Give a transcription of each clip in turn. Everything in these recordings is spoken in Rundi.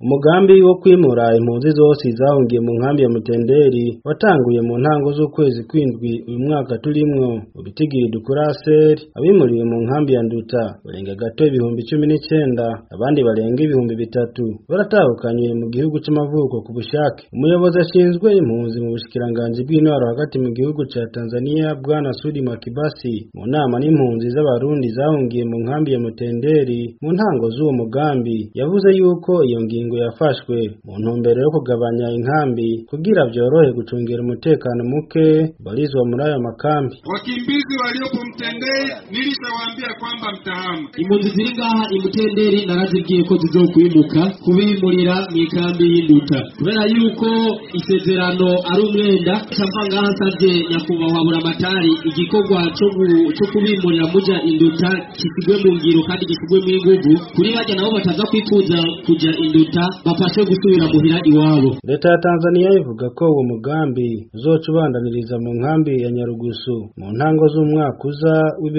Umugambi wo kwimura impunzi zose zahungiye mu nkambi ya Mutenderi watanguye mu ntango z'ukwezi kw'indwi uyu mwaka turimwo. Mu bitigiri dukura ASER, abimuriwe mu nkambi ya Nduta barenga gato 19,000, abandi barenga 3,000 baratahukanywe mu gihugu c'amavuko ku bushake. Umuyobozi ashinzwe impunzi mu bushikiranganji bw'intwaro hagati mu gihugu ca Tanzania, Bwana Sudi Makibasi, mu nama n'impunzi z'abarundi zahungiye mu nkambi ya Mutenderi mu ntango z'uwo mugambi, yavuze yuko iyo ngingo yafashwe mu ntumbero yo kugabanya inkambi kugira vyorohe gucungera umutekano muke barizwa muri ayo makambi. Wakimbizi waliopo Mtenderi nilishawaambia kwamba mtahama. Impunzi ziri ngaha Mutenderi narazibwiye ko zizokwimuka kubimurira mu ikambi y'Induta kubera yuko isezerano ari umwenda. Cyangwa ngaha savye nyakubahwa Buramatari igikorwa cyo kubimurira muja Induta kisigwe mu ngiro kandi gisigwe mu inguvu kuri bajya nabo bataza kwifuza kuja Induta bafashe gusubira muhira iwabo. Leta ya Tanzania ivuga ko uwo mugambi uzoca ubandaniriza mu nkambi ya Nyarugusu mu ntango z'umwaka uza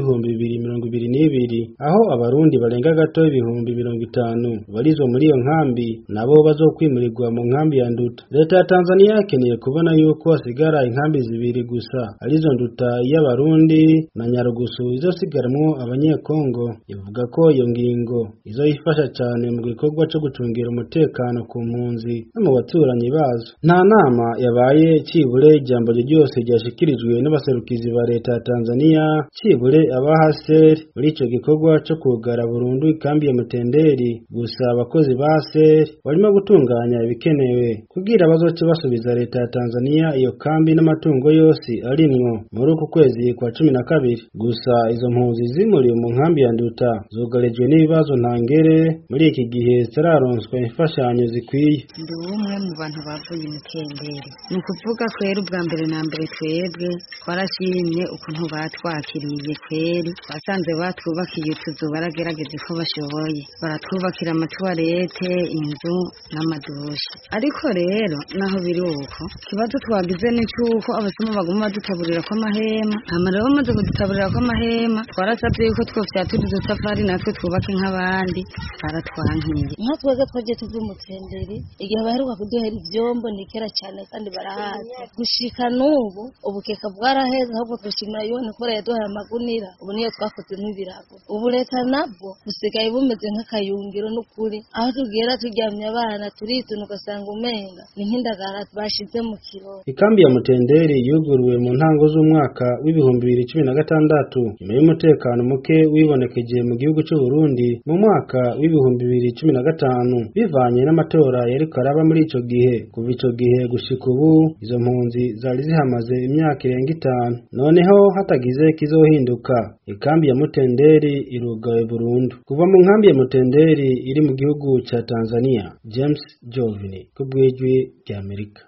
w'2022, aho abarundi barenga gato 50,000 barizwa muri iyo nkambi nabo bazokwimurirwa mu nkambi ya Nduta. Leta ya Tanzania ikeneye kubona yuko hasigara inkambi zibiri gusa, arizo Nduta y'abarundi na Nyarugusu izosigaramwo abanyekongo. Ivuga ko iyo ngingo izoyifasha cyane mu gikorwa cyo gucungira umutekano ku mpunzi no mu baturanyi bazo. Nta nama yabaye cibure ijambo ryose ryashikirijwe n'abaserukizi ba leta ya Tanzania, cibure abaha ASER muri ico gikorwa cyo kugara burundu ikambi ya Mutenderi. Gusa abakozi ba ASER barimo gutunganya ibikenewe kugira bazoce basubiza leta ya Tanzania iyo kambi n'amatungo yose arimwo muri uku kwezi kwa 12. Gusa izo mpunzi zimuriwe mu nkambi ya Nduta zugarijwe n'ibibazo ntangere muri iki gihe zitararonswa imfashanyo zikwiye. Ndi umwe mu bantu bavuye Mutenderi. Ni ukuvuga kwera ubwa mbere na mbere twebwe twarashimye ukuntu batwakiriye kweri, basanze batwubakiye utuzu baragerageza ko bashoboye, baratwubakira amatuwarete, inzu n'amadushi. Ariko rero naho biri uko kibazo twagize ni cyuko abasoma baguma dutaburira ko amahema. Amara bamaze kudutaburira ko amahema, twarasabye yuko twofyatura udutafari natwe twubake nk'abandi, baratwankiye. Nka twege twaje tuvuye Mutenderi igihe baheruka kuduhera ivyombo ni kera cyane kandi barahazi. Gushika n'ubu ubukeka bwaraheze, ahubwo twishimira yone ko yaduhaye amagunira, ubu niyo twakoze n'ibirago. Ubu leta nabwo busigaye bumeze nk'akayungiro n'ukuri, aho tugera turyamye abana turituna ugasanga umenga ni nk'indagara bashize mu kiroro. Ikambi ya Mutenderi yuguruwe mu ntango z'umwaka w'2016 nyuma y'umutekano muke wibonekeje mu gihugu cy'u Burundi mu mwaka w'2015 bivanye n'amatora yari karaba muri ico gihe. Kuva ico gihe gushika ubu izo mpunzi zari zihamaze imyaka irenga 5. Noneho hatagize kizohinduka ikambi ya Mutenderi irugawe burundu. Kuva mu nkambi ya Mutenderi iri mu gihugu ca Tanzania, James Jovini, kubwijwi rya Amerika.